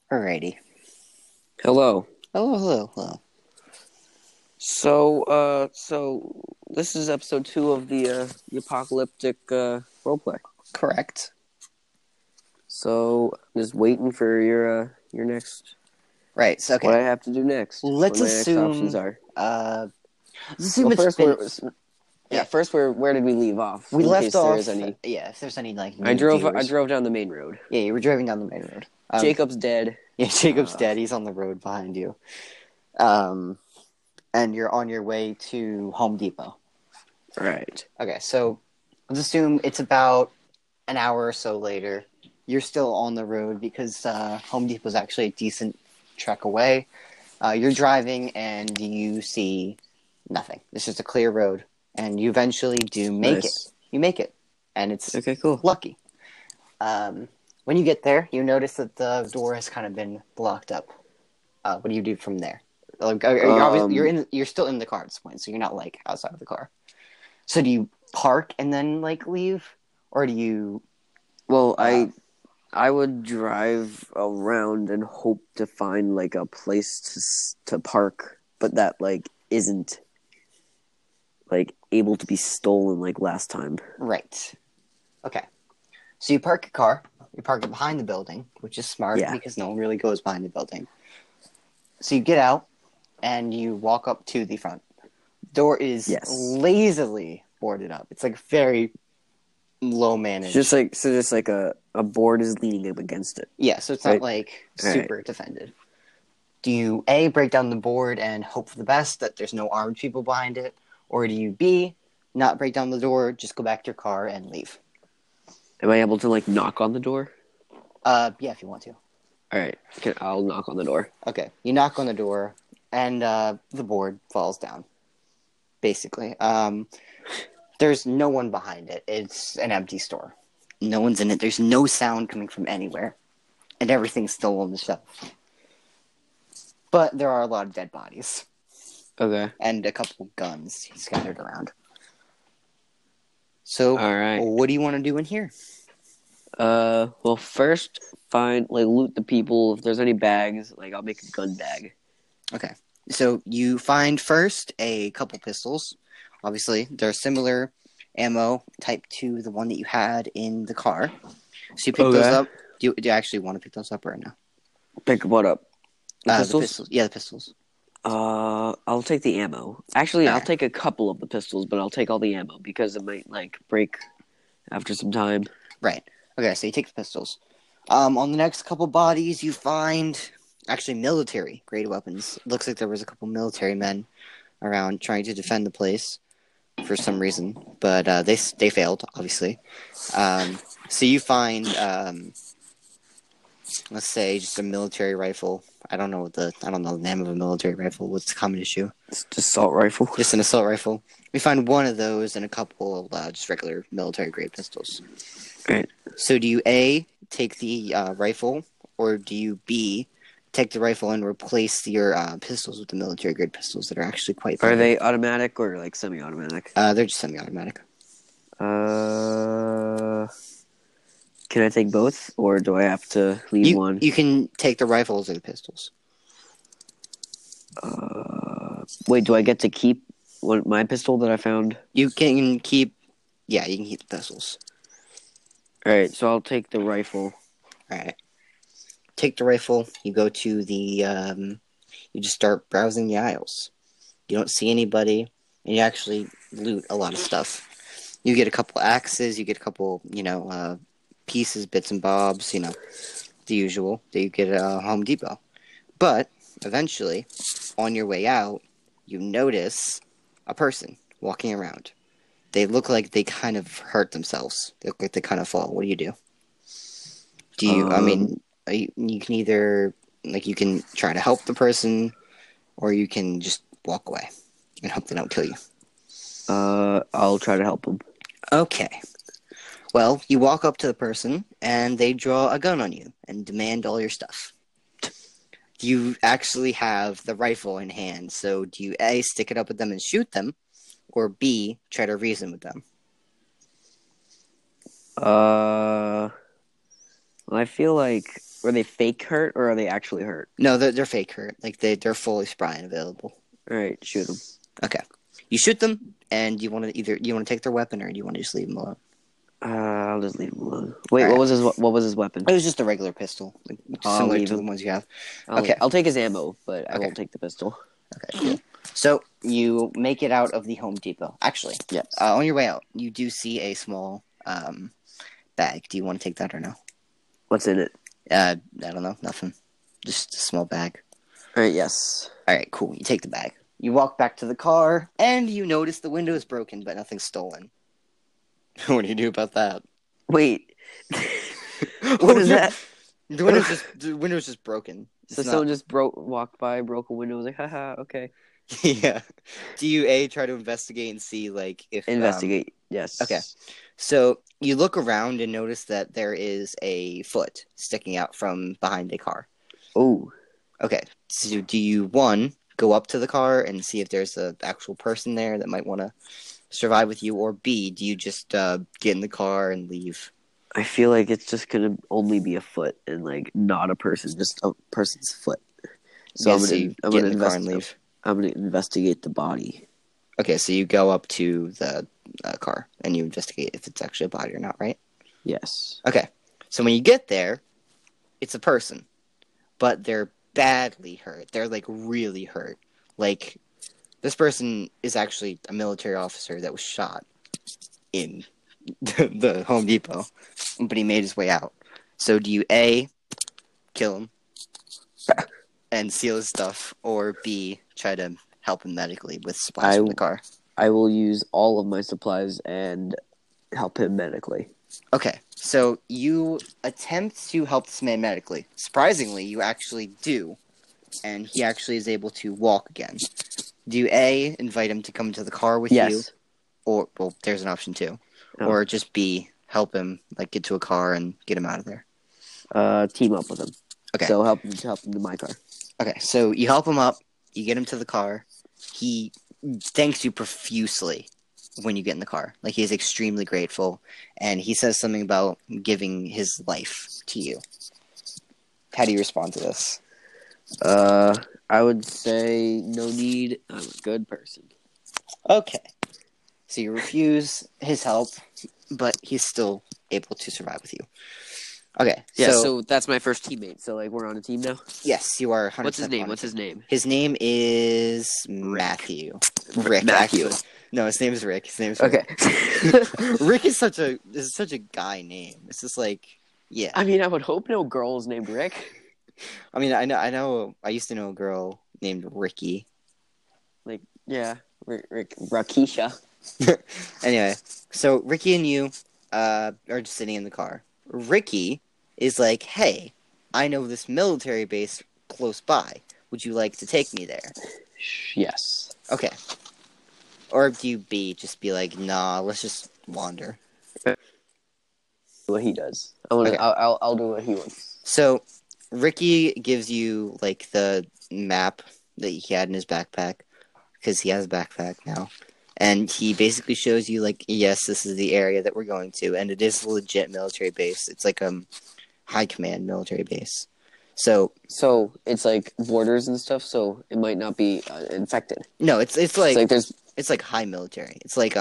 Alrighty. Hello. Hello, hello, hello. So this is episode 2 of the apocalyptic roleplay. Correct. So just waiting for your next Right, so what I okay. have to do next. Let's What my next options assume, are. let's assume Well, it's first been, where did we leave off? we In left case there is off, any. if there's any, I new drove viewers. down the main road. Yeah, you were driving down the main road. Jacob's dead. Yeah, Jacob's dead. He's on the road behind you. Um, and you're on your way to Home Depot. Right. Okay, so let's assume it's about an hour or so later. You're still on the road because Home Depot is actually a decent trek away. You're driving and you see nothing. It's just a clear road, and you eventually do make it. Nice. You make it, and it's Okay, cool. lucky. When you get there, you notice that the door has kind of been blocked up. What do you do from there? You're still in the car at this point, so you're not like outside of the car. So do you park and then like leave, or do you? Well, I would drive around and hope to find like a place to park, but that like isn't like able to be stolen like last time. Right. Okay. So you park your car. You park it behind the building, which is smart Yeah. because no one really goes behind the building. So you get out and you walk up to the front. Door is Yes. lazily boarded up. It's like very low managed. Just like a board is leaning up against it. Yeah, so it's Right. not like super defended. Do you A, break down the board and hope for the best that there's no armed people behind it? Or do you B, not break down the door, just go back to your car and leave? Am I able to like knock on the door? Yeah, if you want to. All right, I'll knock on the door. Okay, you knock on the door and the board falls down. Basically, there's no one behind it. It's an empty store. No one's in it. There's no sound coming from anywhere, and everything's still on the shelf. But there are a lot of dead bodies. Okay. And a couple guns scattered around. So, all right. What do you want to do in here? Well, first loot the people. If there's any bags, like I'll make a gun bag. Okay. So you find first a couple pistols. Obviously, they're similar ammo type to the one that you had in the car. So you pick those up. Do you actually want to pick those up right now? Pick what up? The pistols? Yeah, the pistols. I'll take the ammo. Actually, All I'll right. take a couple of the pistols, but I'll take all the ammo because it might like break after some time. Right. Okay, so you take the pistols. On the next couple bodies, you find actually military grade weapons. It looks like there was a couple military men around trying to defend the place for some reason, but they failed, obviously. So you find, let's say, just a military rifle. I don't know the name of a military rifle. What's the common issue? It's just assault rifle. Just an assault rifle. We find one of those and a couple of just regular military grade pistols. Right. So do you A, take the rifle, or do you B, take the rifle and replace your pistols with the military grade pistols that are actually quite better? Are they automatic or like semi-automatic? They're just semi-automatic. Can I take both, or do I have to leave one? You can take the rifles or the pistols. Wait, do I get to keep my pistol that I found? You can keep... Yeah, you can keep the pistols. Alright, so I'll take the rifle. Alright. Take the rifle, you go to the... you just start browsing the aisles. You don't see anybody, and you actually loot a lot of stuff. You get a couple axes, you get a couple, pieces, bits and bobs, the usual that you get at Home Depot. But, eventually, on your way out, you notice a person walking around. They look like they kind of hurt themselves. They look like they kind of fall. What do you do? You can either, you can try to help the person, or you can just walk away and hope they don't kill you. I'll try to help them. Okay. Well, you walk up to the person, and they draw a gun on you and demand all your stuff. You actually have the rifle in hand, so do you A, stick it up at them and shoot them, or B, try to reason with them? Well, I feel like Are they fake hurt or are they actually hurt? No, they're fake hurt. Like they're fully spry and available. All right, shoot them. Okay, you shoot them, and you want to take their weapon or do you want to just leave them alone? I'll just leave him alone. Wait, All right. what was his weapon? It was just a regular pistol, like, similar to the ones you have. I'll take his ammo, but I won't take the pistol. Okay, cool. So you make it out of the Home Depot. Actually, yes. On your way out, you do see a small bag. Do you want to take that or no? What's in it? I don't know. Nothing. Just a small bag. All right, yes. All right, cool. You take the bag. You walk back to the car, and you notice the window is broken, but nothing's stolen. What do you do about that? Wait. What is that? The window's just broken. So someone just walked by, broke a window, was like, haha, okay. Yeah. Do you try to investigate and see like if investigate? Yes. Okay. So you look around and notice that there is a foot sticking out from behind a car. Oh. Okay. So do you go up to the car and see if there's an actual person there that might want to survive with you, or B, do you just get in the car and leave? I feel like it's just gonna only be a foot and like not a person, just a person's foot. So I'm gonna get in the car and leave. I'm gonna investigate the body. Okay, so you go up to the car and you investigate if it's actually a body or not, right? Yes. Okay, so when you get there, it's a person, but they're badly hurt. They're like really hurt. Like this person is actually a military officer that was shot in the Home Depot, but he made his way out. So do you A, kill him and steal his stuff, or B, try to help him medically with supplies from the car? I will use all of my supplies and help him medically. Okay, so you attempt to help this man medically. Surprisingly, you actually do, and he actually is able to walk again. Do you A, invite him to come to the car with you? Or, well, there's an option too. Oh. Or just B, help him, like, get to a car and get him out of there? Team up with him. Okay. So help him to my car. Okay, so you help him up, you get him to the car. He thanks you profusely when you get in the car. Like, he is extremely grateful, and he says something about giving his life to you. How do you respond to this? I would say no need. I'm a good person. Okay. So you refuse his help, but he's still able to survive with you. Okay. Yeah, so that's my first teammate. So, like, we're on a team now? Yes, you are 100% What's his name? What's his name? His name is Matthew. Rick, Matthew. Actually. No, his name is Rick. Rick. Okay. Rick is such a guy name. It's just like, yeah. I mean, I would hope no girl is named Rick. I mean, I know. I used to know a girl named Ricky. Like, yeah, Rick Rakisha. Anyway, so Ricky and you are just sitting in the car. Ricky is like, hey, I know this military base close by. Would you like to take me there? Yes. Okay. Or do you just be like, nah, let's just wander? What he does. I'll do what he wants. So, Ricky gives you, like, the map that he had in his backpack, because he has a backpack now. And he basically shows you, like, yes, this is the area that we're going to, and it is a legit military base. It's like a high command military base. So it's like borders and stuff. So it might not be infected. No, it's like high military. It's like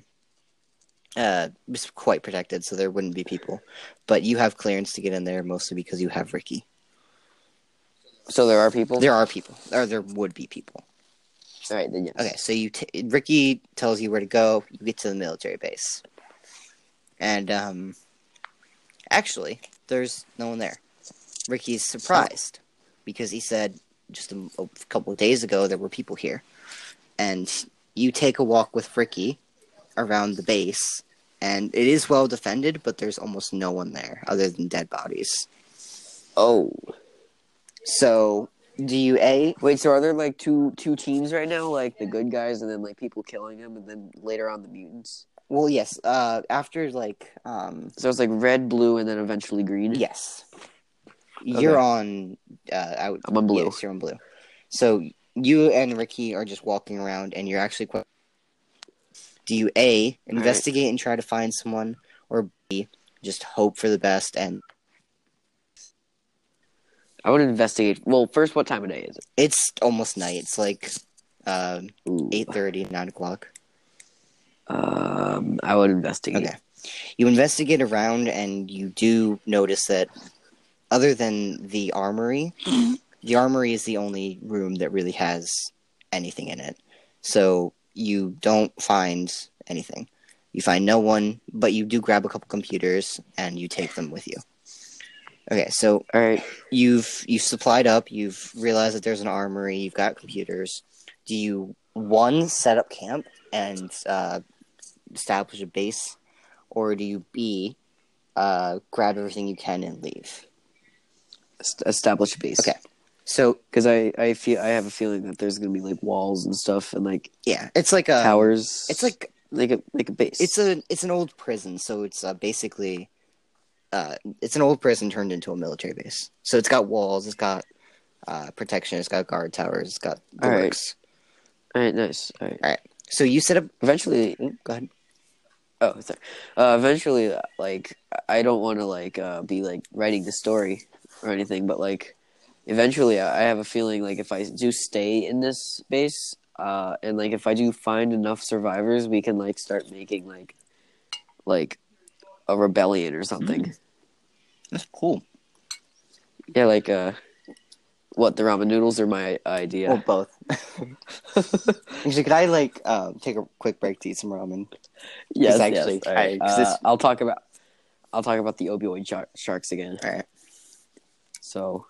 it's quite protected, so there wouldn't be people. But you have clearance to get in there, mostly because you have Ricky. So there are people. There are people, or there would be people. All right, then yes. Okay, so Ricky tells you where to go. You get to the military base, and actually, there's no one there. Ricky's surprised because he said just a couple of days ago there were people here, and you take a walk with Ricky around the base, and it is well defended, but there's almost no one there other than dead bodies. Oh, so. Do you Wait, so are there, like, two teams right now? Like, the good guys and then, like, people killing them, and then later on the mutants? Well, yes. After, like, So it's, like, red, blue, and then eventually green? Yes. You're on... I'm on blue. Yes, you're on blue. So, you and Ricky are just walking around, and you're actually... Do you, A, investigate and try to find someone, or B, just hope for the best and... I would investigate. Well, first, what time of day is it? It's almost night. It's like Ooh. 8:30, 9 o'clock. I would investigate. Okay. You investigate around, and you do notice that other than the armory is the only room that really has anything in it. So you don't find anything. You find no one, but you do grab a couple computers, and you take them with you. Okay, so All right. you've supplied up. You've realized that there's an armory. You've got computers. Do you set up camp and establish a base, or do you grab everything you can and leave? Establish a base. Okay, so because I have a feeling that there's gonna be like walls and stuff and like it's like a towers. It's like a base. It's an old prison, so it's basically. It's an old prison turned into a military base. So it's got walls, it's got protection, it's got guard towers, it's got the works. All right, nice. All right. So you set up. Eventually, go ahead. Oh, sorry. Eventually, like I don't want to like be like writing the story or anything, but like eventually, I have a feeling like if I do stay in this base, and like if I do find enough survivors, we can like start making like a rebellion or something. That's cool. Yeah, like what, the ramen noodles are my idea? Well, both. Actually, could I like take a quick break to eat some ramen? Yes, actually, yes. All right. I'll talk about the opioid sharks again. All right. So,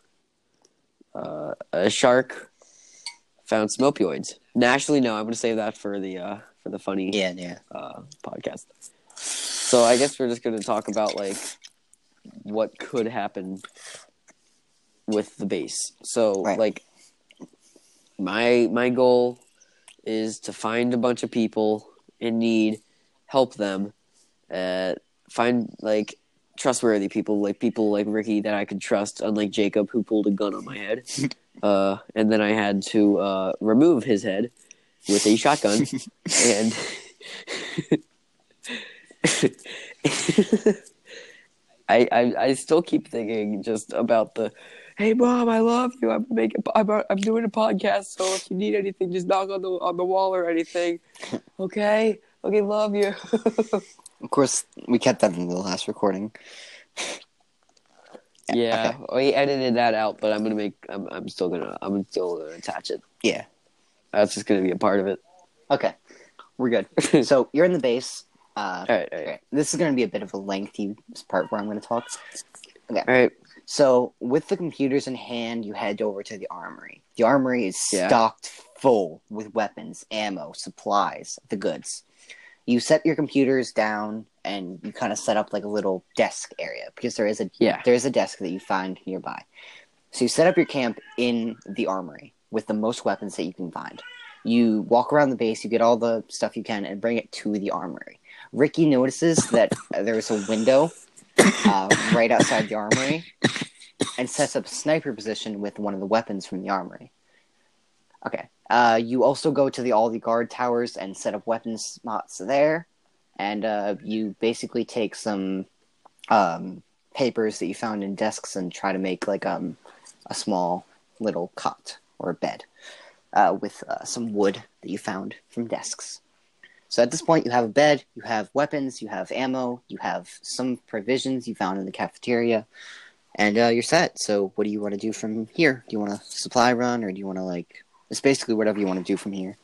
a shark found some opioids. No, actually, no. I'm going to save that for the funny podcast. So I guess we're just going to talk about like what could happen with the base. So like my goal is to find a bunch of people in need, help them, find like trustworthy people like Ricky that I could trust, unlike Jacob who pulled a gun on my head. And then I had to remove his head with a shotgun and I still keep thinking just about the, hey mom, I love you. I'm doing a podcast, so if you need anything, just knock on the wall or anything. Okay, love you. Of course, we kept that in the last recording. Yeah, we edited that out, but I'm still gonna attach it. Yeah, that's just gonna be a part of it. Okay, we're good. So you're in the base. All right. This is going to be a bit of a lengthy part where I'm going to talk. Okay. All right. So with the computers in hand, you head over to the armory. The armory is stocked full with weapons, ammo, supplies, the goods. You set your computers down and you kind of set up like a little desk area because there is a desk that you find nearby. So you set up your camp in the armory with the most weapons that you can find. You walk around the base, you get all the stuff you can, and bring it to the armory. Ricky notices that there's a window right outside the armory and sets up a sniper position with one of the weapons from the armory. Okay. You also go to all the guard towers and set up weapon spots there. And you basically take some papers that you found in desks and try to make like a small little cot or a bed with some wood that you found from desks. So at this point, you have a bed, you have weapons, you have ammo, you have some provisions you found in the cafeteria, and you're set. So what do you want to do from here? Do you want to supply run, or do you want to like... It's basically whatever you want to do from here.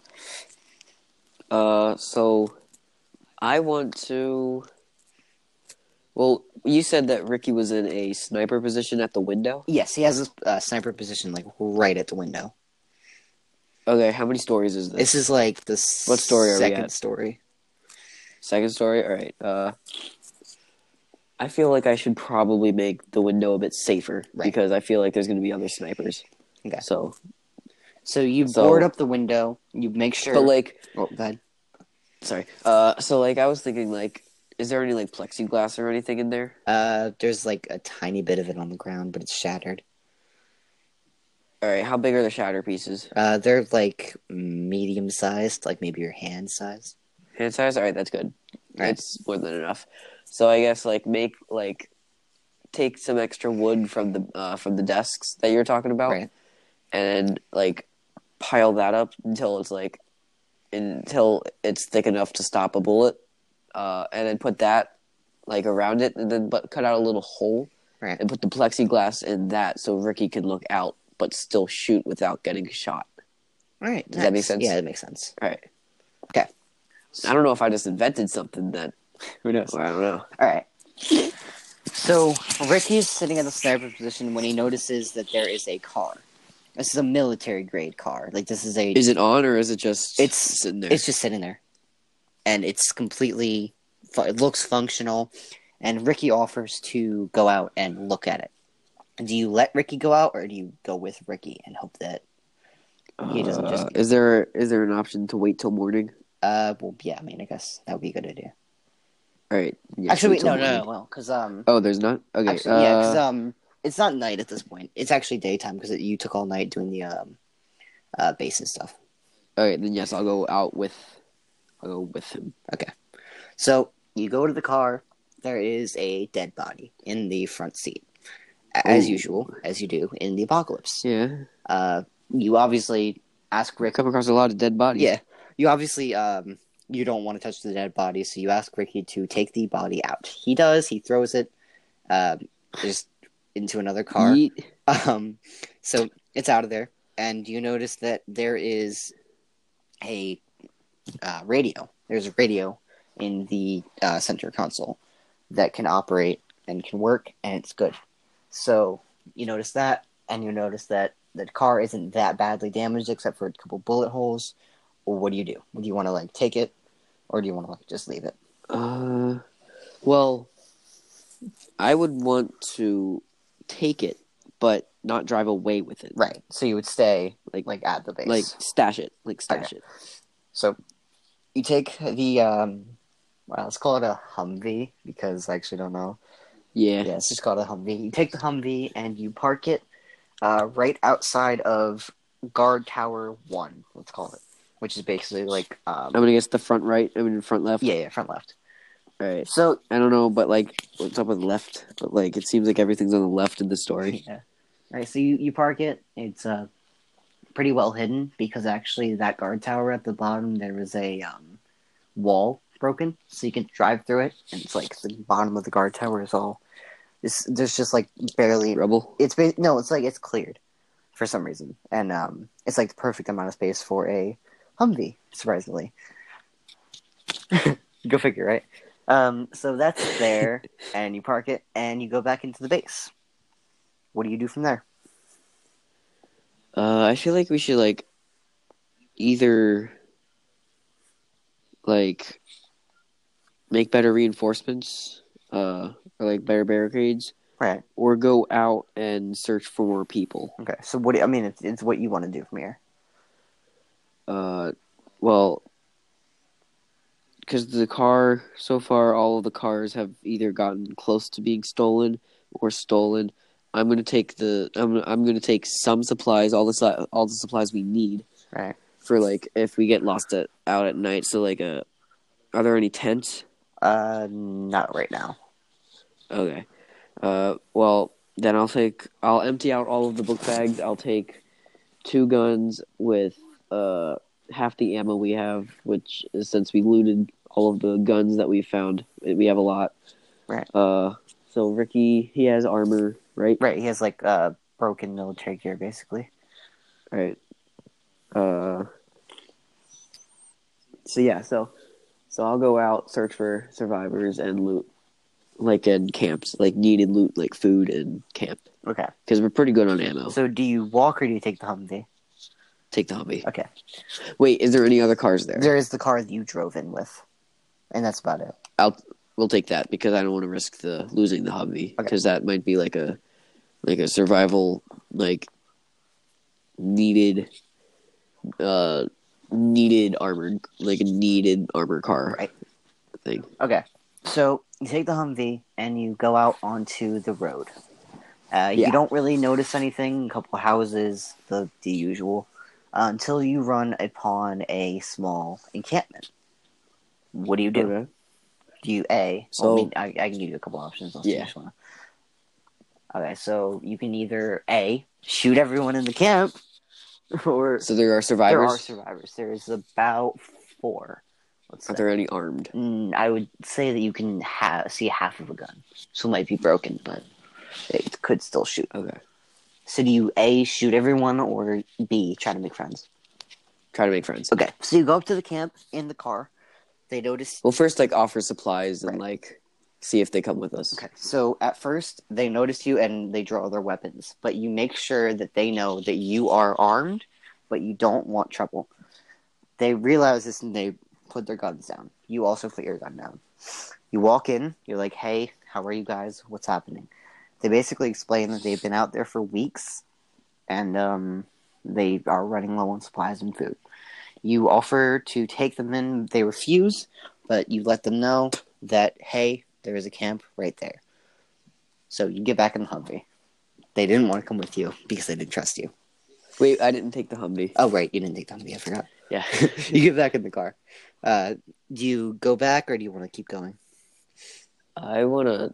So I want to... Well, you said that Ricky was in a sniper position at the window? Yes, he has a sniper position like right at the window. Okay, how many stories is this? This is like the what story are we at? Second story. Second story? All right. I feel like I should probably make the window a bit safer because I feel like there's going to be other snipers. Okay. So you board up the window. You make sure. But like, oh, go ahead. Sorry. So like, I was thinking like, is there any like plexiglass or anything in there? There's like a tiny bit of it on the ground, but it's shattered. All right, how big are the shatter pieces? They're like medium sized, like maybe your hand size. Hand size? All right, that's good. That's more than enough. So I guess like make like take some extra wood from the desks that you're talking about, Right. and like pile that up until it's thick enough to stop a bullet, and then put that like around it, and then cut out a little hole, Right. and put the plexiglass in that so Ricky can look out but still shoot without getting shot. All right. Does that make sense? Yeah, that makes sense. All right. Okay. I don't know if I just invented something that. Who knows? I don't know. All right. So Ricky's sitting in the sniper position when he notices that there is a car. This is a military grade car. Like this is a. Is it on or is it just It's sitting there? It's just sitting there, and it's completely. It looks functional, and Ricky offers to go out and look at it. Do you let Ricky go out, or do you go with Ricky and hope that he doesn't just? Is there an option to wait till morning? Well, yeah. I mean, I guess that would be a good idea. All right. Yeah, Actually, wait wait, till no, morning. well, because Oh, there's not. Okay. actually, yeah, because it's not night at this point. It's actually daytime because you took all night doing the base and stuff. All right, then yes, I'll go with him. Okay, so you go to the car. There is a dead body in the front seat, as Ooh. usual, as you do in the apocalypse. Yeah. You obviously ask I Rick. come across a lot of dead bodies. Yeah, you obviously you don't want to touch the dead body, so you ask Ricky to take the body out. He does. He throws it just into another car. Yeet. So it's out of there, and you notice that there is a radio. There's a radio in the center console that can operate and can work, and it's good. So you notice that, and you notice that the car isn't that badly damaged except for a couple bullet holes. Or what do you do? Do you want to like take it, or do you want to like just leave it? Well, I would want to take it, but not drive away with it. Right. So you would stay like at the base, Like stash it. it. So you take the well, let's call it a Humvee because I actually don't know. Yeah. Yeah, it's just called a Humvee. You take the Humvee and you park it right outside of Guard Tower 1, let's call it, which is basically like I'm gonna guess the front right. Front left. Yeah, front left. All right. So I don't know, but like, what's up with left? But like, it seems like everything's on the left in the story. Yeah. All right. So you park it. It's pretty well hidden because actually that guard tower at the bottom there was a wall broken, so you can drive through it, and it's like the bottom of the guard tower is all. There's just like barely Rubble. It's like it's cleared for some reason, and it's like the perfect amount of space for a Humvee. Surprisingly, go figure, right? So that's there, and you park it, and you go back into the base. What do you do from there? I feel like we should like either like make better reinforcements, or like better barricades, Right. or go out and search for more people. Okay. So what? I mean, it's what you want to do from here. Well, because the car so far, all of the cars have either gotten close to being stolen or stolen. I'm gonna take I'm gonna take some supplies, all the supplies we need, Right. for like if we get lost out at night. So like are there any tents? Not right now. Okay. Well then I'll empty out all of the book bags. I'll take 2 guns with half the ammo we have, which is since we looted all of the guns that we found. We have a lot. Right. So Ricky, he has armor, right? Right. He has like broken military gear, basically. Right. So yeah, so I'll go out, search for survivors, and loot, like in camps, like needed loot, like food and camp. Okay. Because we're pretty good on ammo. So do you walk or do you take the Humvee? Take the Humvee. Okay. Wait, is there any other cars there? There is the car that you drove in with, and that's about it. We'll take that because I don't want to risk losing the Humvee, because Okay. that might be like a survival needed armored, like a needed armor car Right. thing. Okay. So you take the Humvee and you go out onto the road. Yeah. You don't really notice anything. A couple of houses, the usual, until you run upon a small encampment. What do you do? Okay. Do you A? So- I can give you a couple options. Yeah. Okay, so you can either A, shoot everyone in the camp, or So there are there are survivors. survivors. There's about 4, let's Are say. there any armed? I would say that you can see half of a gun. So it might be broken, but it could still shoot. Okay. So do you A, shoot everyone, or B, try to make friends? Try to make friends. Okay, so you go up to the camp in the car. They notice. Well, first, like, offer supplies and, Right. like, see if they come with us. Okay, so at first they notice you and they draw their weapons, but you make sure that they know that you are armed, but you don't want trouble. They realize this and they put their guns down. You also put your gun down. You walk in, you're like, hey, how are you guys? What's happening? They basically explain that they've been out there for weeks and they are running low on supplies and food. You offer to take them in, they refuse, but you let them know that, hey, there is a camp right there. So you get back in the Humvee. They didn't want to come with you because they didn't trust you. Wait, I didn't take the Humvee. Oh, right, you didn't take the Humvee, I forgot. Yeah. You get back in the car. Do you go back or do you want to keep going? I wanna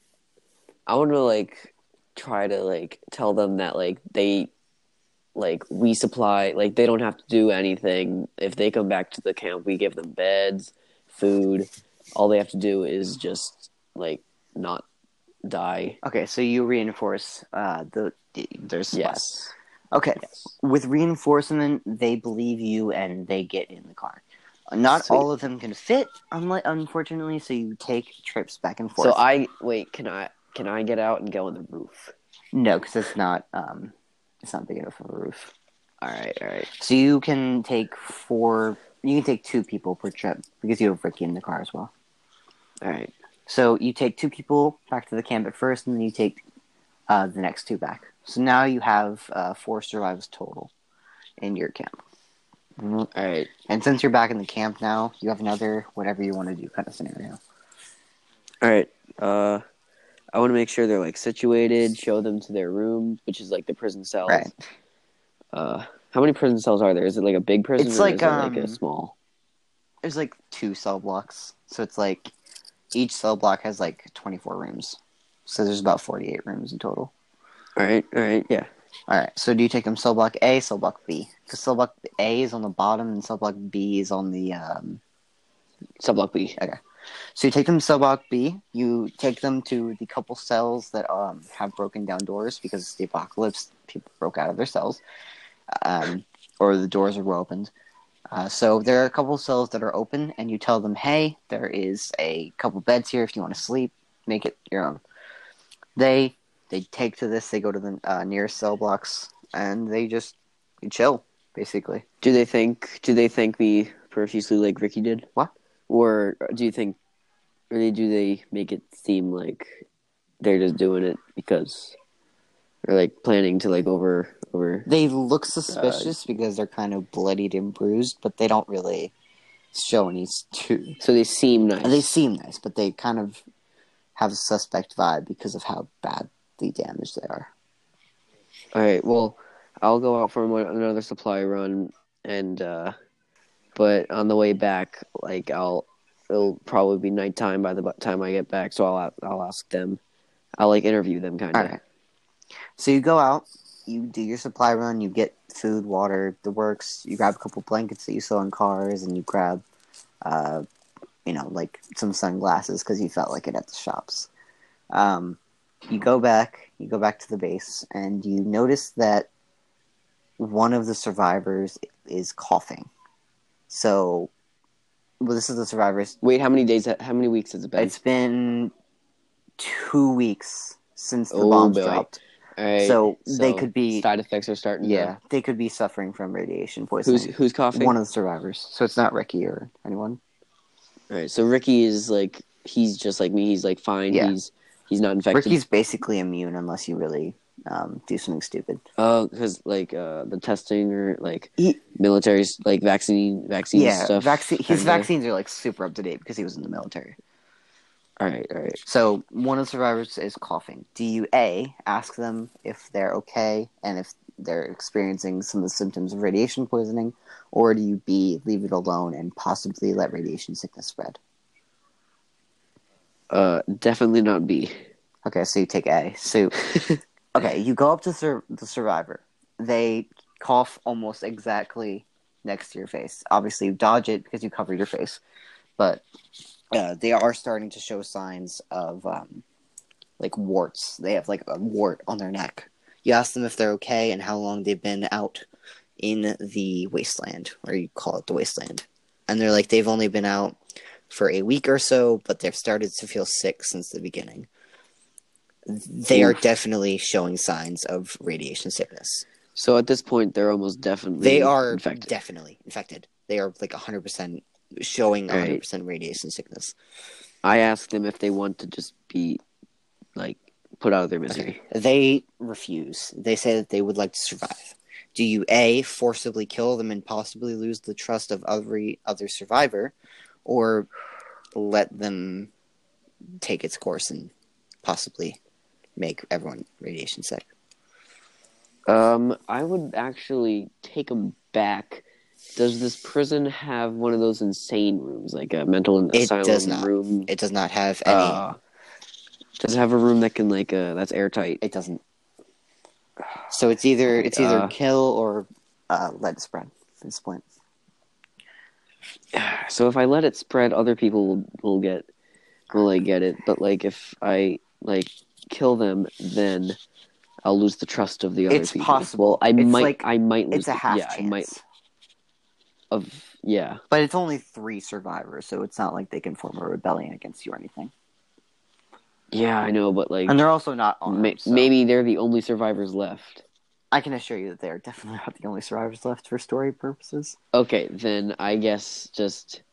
like try to like tell them that like they like we supply like they don't have to do anything. If they come back to the camp, we give them beds, food. All they have to do is just like not die. Okay, so you reinforce there's supplies. Yes. Okay, Yes. with reinforcement, they believe you and they get in the car. Not Sweet. all of them can fit, unfortunately, so you take trips back and forth. So I wait. Can I get out and go on the roof? No, because it's not big enough of a roof. All right. So you can take 4. You can take 2 people per trip because you have Ricky in the car as well. All right. So you take 2 people back to the camp at first, and then you take the next 2 back. So now you have 4 survivors total in your camp. All right. And since you're back in the camp now, you have another whatever you want to do kind of scenario. All right. I want to make sure they're like situated. Show them to their room, which is like the prison cells. Right. How many prison cells are there? Is it like a big prison? It's or like is it like a small. There's like 2 cell blocks, so it's like each cell block has like 24 rooms. So there's about 48 rooms in total. All right. Yeah. All right. So do you take them cell block A, cell block B? Because cell block A is on the bottom and cell block B is on the Cell block B. Okay. So you take them to cell block B. You take them to the couple cells that have broken down doors because it's the apocalypse. People broke out of their cells, or the doors were opened. So there are a couple cells that are open, and you tell them, "Hey, there is a couple beds here. If you want to sleep, make it your own." They take to this. They go to the nearest cell blocks, and they chill, basically. Do they think me profusely like Ricky did? What? Or do you think, or do they make it seem like they're just doing it because they're like planning to like over? They look suspicious because they're kind of bloodied and bruised, but they don't really show any. So they seem nice. They seem nice, but they kind of have a suspect vibe because of how badly damaged they are. All right. Well, I'll go out for another supply run, and but on the way back, like it'll probably be nighttime by the time I get back. So I'll ask them. I'll like interview them kind of. All right. So you go out, you do your supply run, you get food, water, the works. You grab a couple blankets that you saw in cars, and you grab, like some sunglasses because you felt like it at the shops. You go back to the base, and you notice that one of the survivors is coughing. So, this is the survivors. Wait, how many weeks has it been? It's been 2 weeks since the bombs dropped. All right. So they could be side effects are starting. Yeah, they could be suffering from radiation poisoning. Who's coughing? One of the survivors. So it's not Ricky or anyone. All right. So Ricky is like he's just like me. He's like fine. Yeah. He's not infected. Ricky's basically immune unless you really do something stupid. Oh, because like the testing or like military's like vaccine stuff. His vaccines are like super up to date because he was in the military. All right. So one of the survivors is coughing. Do you A, ask them if they're okay and if they're experiencing some of the symptoms of radiation poisoning, or do you B, leave it alone and possibly let radiation sickness spread? Definitely not B. Okay, so you take A. So, okay, you go up to the survivor. They cough almost exactly next to your face. Obviously, you dodge it because you covered your face. But they are starting to show signs of, like, warts. They have, like, a wart on their neck. You ask them if they're okay and how long they've been out in the wasteland, or you call it the wasteland. And they're like, they've only been out for a week or so, but they've started to feel sick since the beginning. They are definitely showing signs of radiation sickness. So at this point, they're almost definitely They are infected. definitely infected. They are like 100% showing 100% radiation sickness. I asked them if they want to just be, like, put out of their misery. Okay. They refuse. They say that they would like to survive. Do you A, forcibly kill them and possibly lose the trust of every other survivor, or let them take its course and possibly make everyone radiation sick? I would actually take them back. Does this prison have one of those insane rooms, like a mental asylum room? It does not have any. Does it have a room that can that's airtight? It doesn't. So it's either kill or let it spread at this point. So if I let it spread, other people will get it. But like if I kill them, then I'll lose the trust of the other people. It's possible. Well, I might lose. It's a half chance. But it's only 3 survivors, so it's not like they can form a rebellion against you or anything. Yeah, I know, but and they're also not armed. Maybe they're the only survivors left. I can assure you that they are definitely not the only survivors left for story purposes. Okay, then I guess just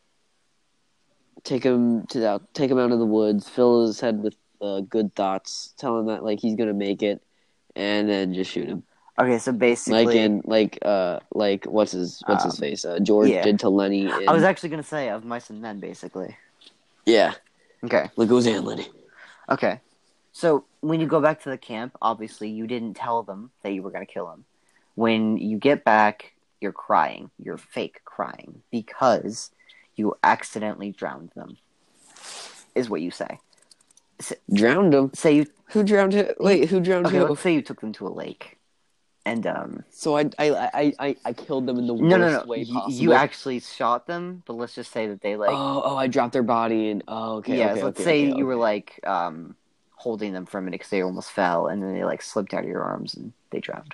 take him out of the woods, fill his head with good thoughts, tell him that he's gonna make it, and then just shoot him. Okay, so basically, what's his face? George did to Lenny. I was actually gonna say of Mice and Men, basically. Yeah. Okay. Legos and Lenny. Okay. So when you go back to the camp, obviously you didn't tell them that you were gonna kill him. When you get back, you're crying. You're fake crying because you accidentally drowned them. Is what you say. Drowned them? Who drowned him? Wait, who drowned who? Okay, let's say you took them to a lake. And so I killed them in the worst way possible. You actually shot them, but let's just say that they I dropped their body and okay. Yeah, let's say you were holding them for a minute because they almost fell, and then they slipped out of your arms and they drowned.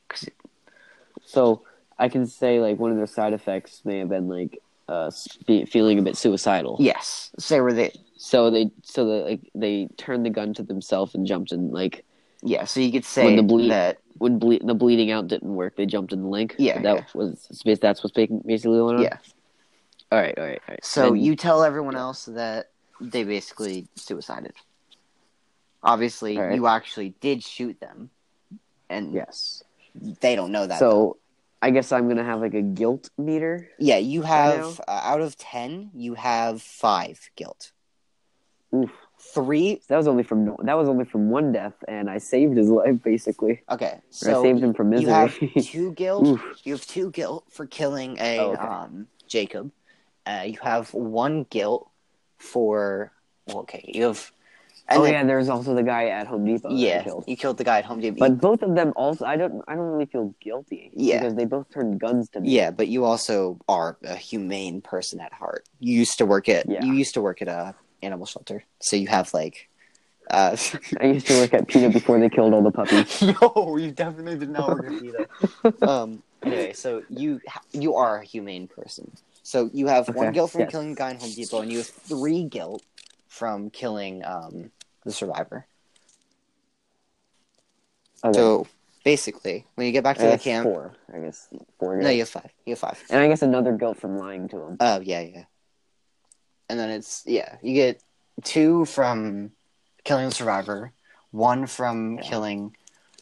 So I can say one of their side effects may have been feeling a bit suicidal. Yes, say where they. So they turned the gun to themselves and jumped in Yeah, so you could say that when the bleeding out didn't work, they jumped in the lake. Yeah, that's what's basically going on. Yeah. All right. So you tell everyone else that they basically suicided. Obviously, you actually did shoot them, and yes, they don't know that. So though. I guess I'm gonna have a guilt meter. Yeah, you have out of 10, you have 5 guilt. Oof. 3. That was only from one death, and I saved his life basically. Okay, so I saved him from misery. You have 2 guilt. You have 2 guilt for killing Jacob. You have 1 guilt for. You have. There's also the guy at Home Depot. Yeah, you killed the guy at Home Depot. But both of them also, I don't really feel guilty. Yeah, because they both turned guns to me. Yeah, but you also are a humane person at heart. You used to work at a animal shelter, so you have I used to work at PETA before they killed all the puppies. No, you definitely did not work at PETA. Anyway, so you are a humane person. So you have 1 guilt from killing a guy in Home Depot, and you have 3 guilt from killing the survivor. Okay. So basically, when you get back to the camp, 4, I guess. 4 guilt. No, you have 5. You have 5, and I guess another guilt from lying to him. Oh yeah. And then you get 2 from killing the survivor, 1 from killing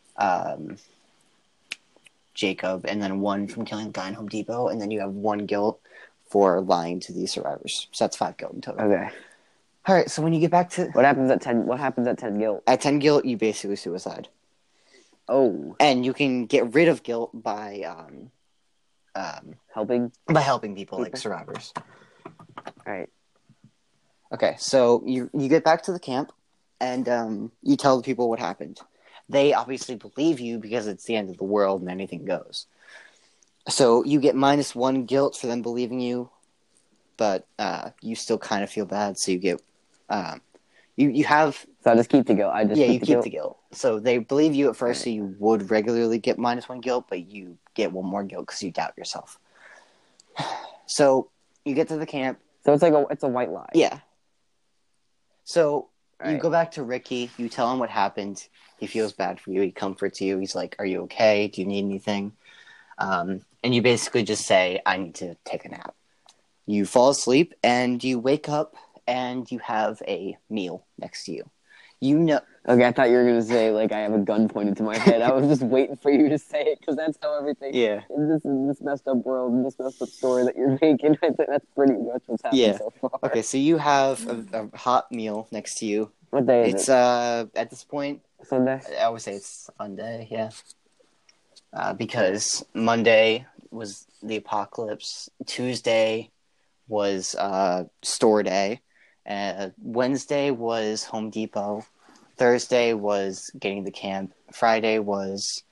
Jacob, and then 1 from killing the guy in Home Depot, and then you have 1 guilt for lying to these survivors. So that's 5 guilt in total. Okay. All right. So when you get back to what happens at 10? What happens at 10 guilt? At 10 guilt, you basically suicide. Oh. And you can get rid of guilt by helping people like survivors. All right. Okay, so you get back to the camp, and you tell the people what happened. They obviously believe you because it's the end of the world and anything goes. So you get -1 guilt for them believing you, but you still kind of feel bad. So you get you have So I just keep the guilt. you keep the guilt. So they believe you at first, so you would regularly get -1 guilt, but you get 1 more guilt because you doubt yourself. So you get to the camp. So it's a white lie. Yeah. So you Right. go back to Ricky. You tell him what happened. He feels bad for you. He comforts you. He's like, "Are you okay? Do you need anything?" And you basically just say, "I need to take a nap." You fall asleep, and you wake up, and you have a meal next to you. You know. Okay, I thought you were gonna say like I have a gun pointed to my head. I was just waiting for you to say it because that's how everything. Yeah. In this messed up world, in this messed up story that you're making, I think that's pretty much what's happened so far. Okay, so you have a hot meal next to you. What day is It's it? at this point, Sunday. I would say it's Sunday, yeah. Because Monday was the apocalypse. Tuesday was store day. Wednesday was Home Depot. Thursday was getting the camp. Friday was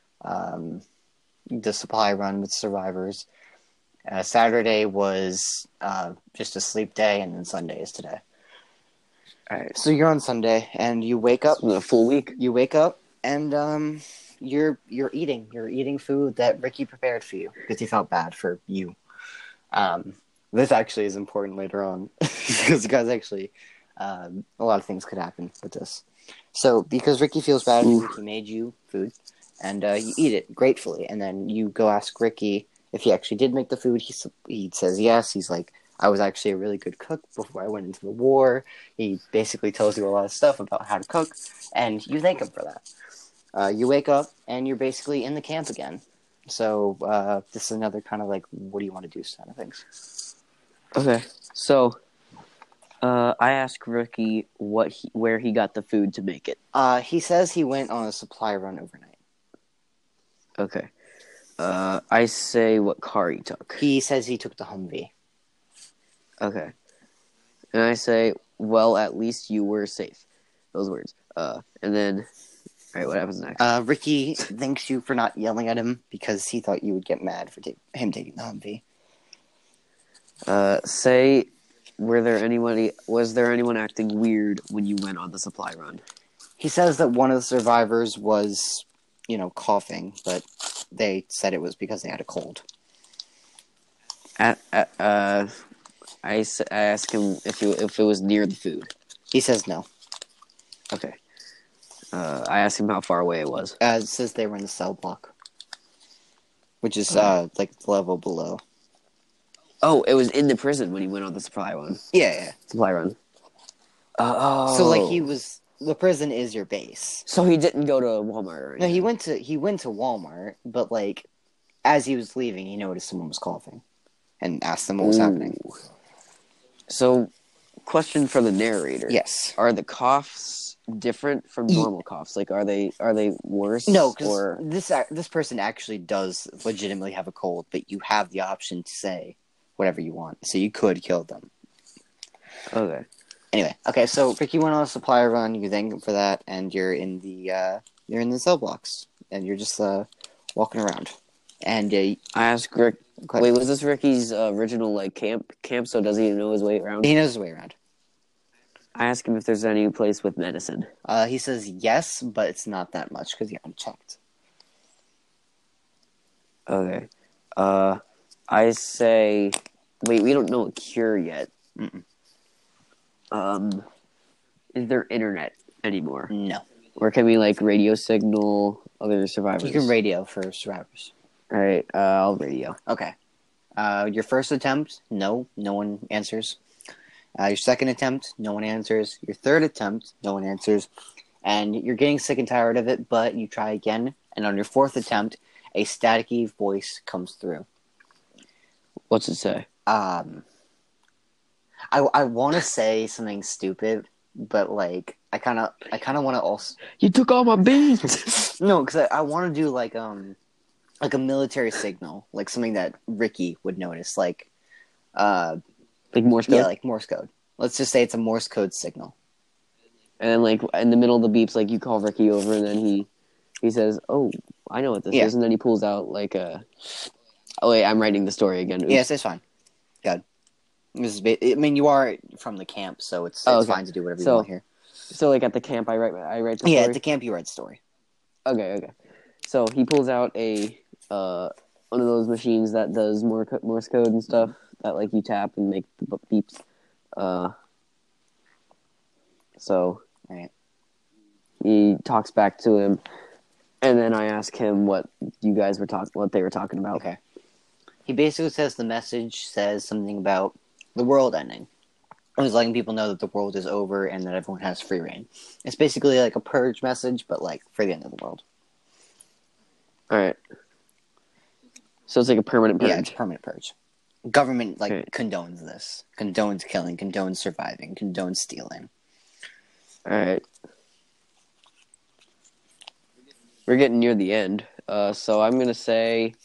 the supply run with survivors. Saturday was just a sleep day, and then Sunday is today. All right. So you're on Sunday, and you wake up. A full week. You wake up, and you're eating. You're eating food that Ricky prepared for you because he felt bad for you. This actually is important later on because actually, a lot of things could happen with this. So because Ricky feels bad, he made you food, and you eat it gratefully, and then you go ask Ricky if he actually did make the food. He says yes. He's like, I was actually a really good cook before I went into the war. He basically tells you a lot of stuff about how to cook, and you thank him for that. You wake up, and you're basically in the camp again. So this is another kind of like, what do you want to do kind of things. Okay, so I asked Ricky where he got the food to make it. He says he went on a supply run overnight. Okay. I say what car he took. He says he took the Humvee. Okay. And I say, well, at least you were safe. Those words. And then, all right, what happens next? Ricky thanks you for not yelling at him because he thought you would get mad for him taking the Humvee. Say, was there anyone acting weird when you went on the supply run? He says that one of the survivors was, coughing, but they said it was because they had a cold. I asked him if it was near the food. He says no. Okay. I asked him how far away it was. It says they were in the cell block, which is like the level below. Oh, it was in the prison when he went on the supply run. Yeah. Supply run. Oh. So the prison is your base. So he didn't go to Walmart or anything. No, he went to Walmart, but like as he was leaving, he noticed someone was coughing and asked them what was happening. So, question for the narrator. Yes. Are the coughs different from normal coughs? Like, are they worse? No, because this person actually does legitimately have a cold, but you have the option to say whatever you want, so you could kill them. Okay. Anyway, so Ricky went on a supply run. You thank him for that, and you're in the cell blocks, and you're just walking around. And I asked Rick. Wait, was this Ricky's original camp? So does he know his way around? He knows his way around. I asked him if there's any place with medicine. He says yes, but it's not that much because he haven't checked. Okay. I say, wait, we don't know a cure yet. Mm-mm. Is there internet anymore? No. Or can we radio signal other survivors? You can radio for survivors. All right, I'll radio. Okay. Your first attempt, no one answers. Your second attempt, no one answers. Your third attempt, no one answers. And you're getting sick and tired of it, but you try again. And on your fourth attempt, a staticky voice comes through. What's it say? I want to say something stupid, but I kind of want to also. You took all my beans. No, because I want to do like a military signal, like something that Ricky would notice, like Morse code. Yeah, like Morse code. Let's just say it's a Morse code signal. And then, like, in the middle of the beeps, like, you call Ricky over, and then he says, "Oh, I know what this is," and then he pulls out like a. Oh wait, I'm writing the story again. Oops. Yes, it's fine. Good. I mean, you are from the camp, so it's okay. fine to do whatever you want here. So, like, at the camp, I write the story? Yeah, at the camp, you write the story. Okay. So, he pulls out a one of those machines that does Morse code and stuff that, like, you tap and make the beeps. So, right. He talks back to him, and then I ask him what they were talking about. Okay. He basically says the message says something about the world ending. It was letting people know that the world is over and that everyone has free reign. It's basically like a purge message, but like for the end of the world. All right. So it's like a permanent purge. Yeah, it's a permanent purge. Government condones this, condones killing, condones surviving, condones stealing. All right. We're getting near the end, so I'm gonna say,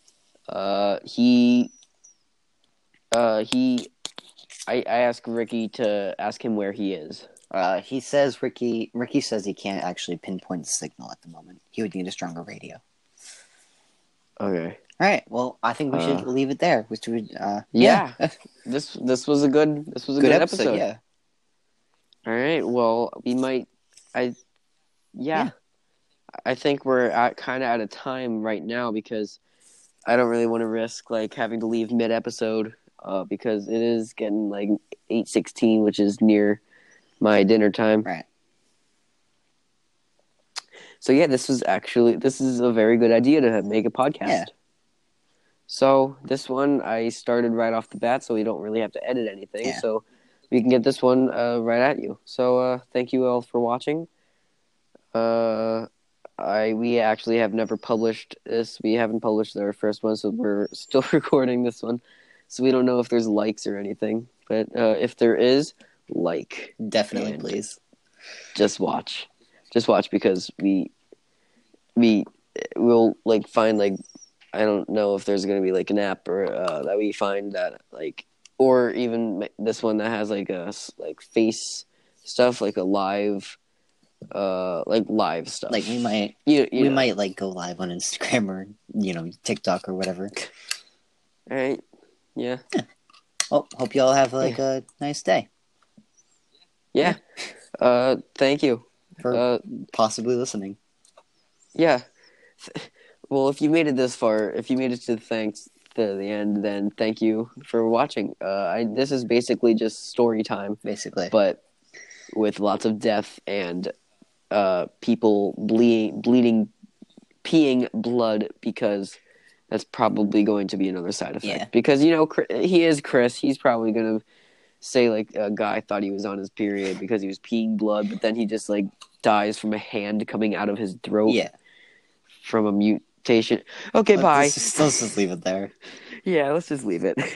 I ask Ricky to ask him where he is. He says Ricky says he can't actually pinpoint the signal at the moment. He would need a stronger radio. Okay. All right. Well, I think we should leave it there. Yeah. This was a good episode. Yeah. All right. Well, we might. I think we're kind of out of time right now because I don't really want to risk like having to leave mid episode because it is getting like 8:16, which is near my dinner time. Right. So yeah, this is a very good idea to make a podcast. Yeah. So this one I started right off the bat, so we don't really have to edit anything. Yeah. So we can get this one right at you. So thank you all for watching. We actually have never published this. We haven't published our first one, so we're still recording this one. So we don't know if there's likes or anything. But if there is, like. Definitely, please. Just watch. Just watch because we'll like find like I don't know if there's gonna be like an app or that we find that like or even this one that has like a like face stuff like a live stuff. Like we might might like go live on Instagram or TikTok or whatever. All right. Yeah. Well, hope you all have like a nice day. Yeah. Thank you for possibly listening. Yeah. Well, if you made it this far, if you made it to the end, then thank you for watching. This is basically just story time, basically, but with lots of death and people bleeding, peeing blood because that's probably going to be another side effect. Yeah. Because he is Chris. He's probably gonna say like a guy thought he was on his period because he was peeing blood, but then he just like dies from a hand coming out of his throat. Yeah. From a mutation. Okay, bye. Let's just leave it there. Yeah, let's just leave it.